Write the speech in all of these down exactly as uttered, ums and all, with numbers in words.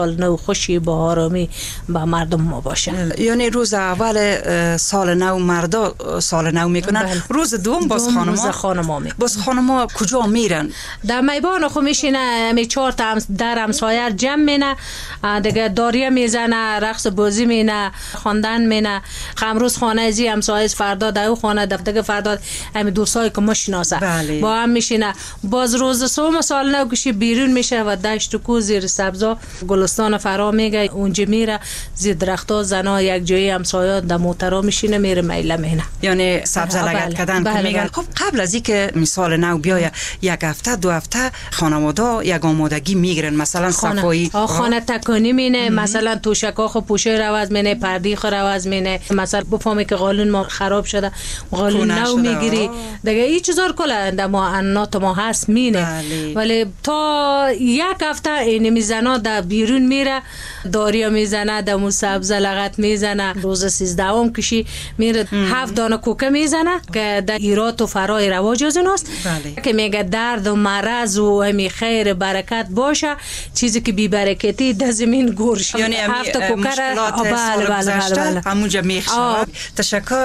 نو خوشی با آرامی با مردم ما باشه. یعنی روز اول سال نو مردا سال نو میکنن. بله. روز دوم باز خانما روز خانما می باز خانما کجا میرن؟ در میبان خو میشینه می چهار تا در همسایه جمع مینه دیگه داریه میزنه، رقص بازی مینه، خواندن مینه. امروز خانه ازی همسایه فردا در خانه دفتر فردا هم دوستای که ما شناسه. بله. با هم میشینه. باز روز سوم سال نو کشی بیرون میشه و دشت و کو زیر سبزا گلستان فرا میگه اونجا میره زیر درختا زنا یک جایی همسایه در موترا میشینه میره میله مینه. یعنی سبزه لگت کردن که میگن. خب قبل از اینکه مثال نو بیایه یک هفته دو هفته خانواده یک آمادگی میگیرن، مثلا صفایی خانه تکانی مینه، مثلا توشکا خو پوشه رواز مینه، پردی خو رواز مینه، مثلا بفهمی که قالون ما خراب شده قالون نو میگیری دیگه این چیزا کلا ما انات ما هست مینه. ولی تا یک هفته این میزنا در بیرون میره داریا میزنه در مو سبزه لغت میزنه. روز سیزدهم کشی میره هفت دانه کوکه میزنه که در ایرات و فرای رواج از اوناست. بله. که میگه درد و مرض و همی خیر برکت باشه، چیزی که بی برکتی در زمین گورش. یعنی هفت کوکه را بله بله بله همونجا میخشد. تشکر.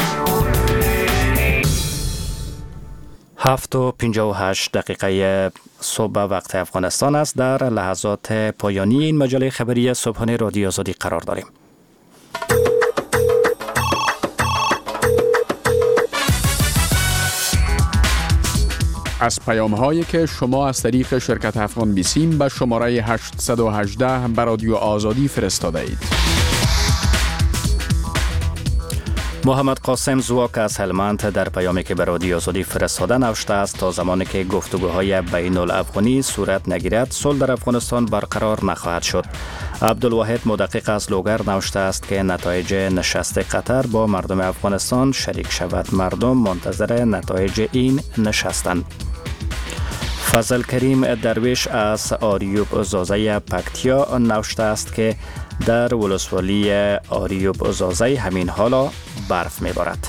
هفت و پنجاه و هشت دقیقه صبح وقت افغانستان است. در لحظات پایانی این مجله خبری صبحانه رادیو آزادی قرار داریم. از پیام هایی که شما از طریق شرکت افغان بیسیم به شماره هشتصد و هجده به رادیو آزادی فرستاده اید. محمد قاسم زواک از هلمند در پیامی که به رادیو آزادی فرستاده نوشته است تا زمانی که گفتگوهای بین الافغانی صورت نگیرد صلح در افغانستان برقرار نخواهد شد. عبدالواحد مدقق از لوگر نوشته است که نتایج نشست قطر با مردم افغانستان شریک شود. مردم منتظر نتایج این نشستند. فضل کریم درویش از آریوب زازه پکتیا نوشته است که در ولسوالی آریوب زازه همین حالا برف میبارد.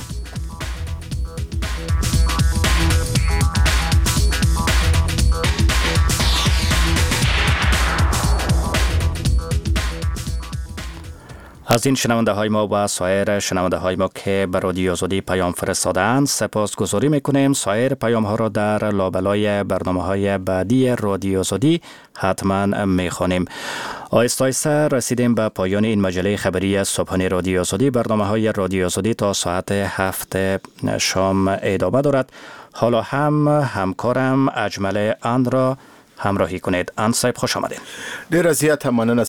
از این شنونده های ما و سایر شنونده های ما که به رادیو آزادی پیام فرستادند سپاس گذاری میکنیم. سایر پیام ها را در لابلای برنامه های بعدی رادیو آزادی حتما میخوانیم. آیسته آیسته رسیدیم به پایان این مجله خبری صبحانه رادیو آزادی. برنامه های رادیو آزادی تا ساعت هفت شام ادامه دارد. حالا هم همکارم اجمل اند را همراهی کنید. اند صاحب خوش آمدید. ډیر زیات مننه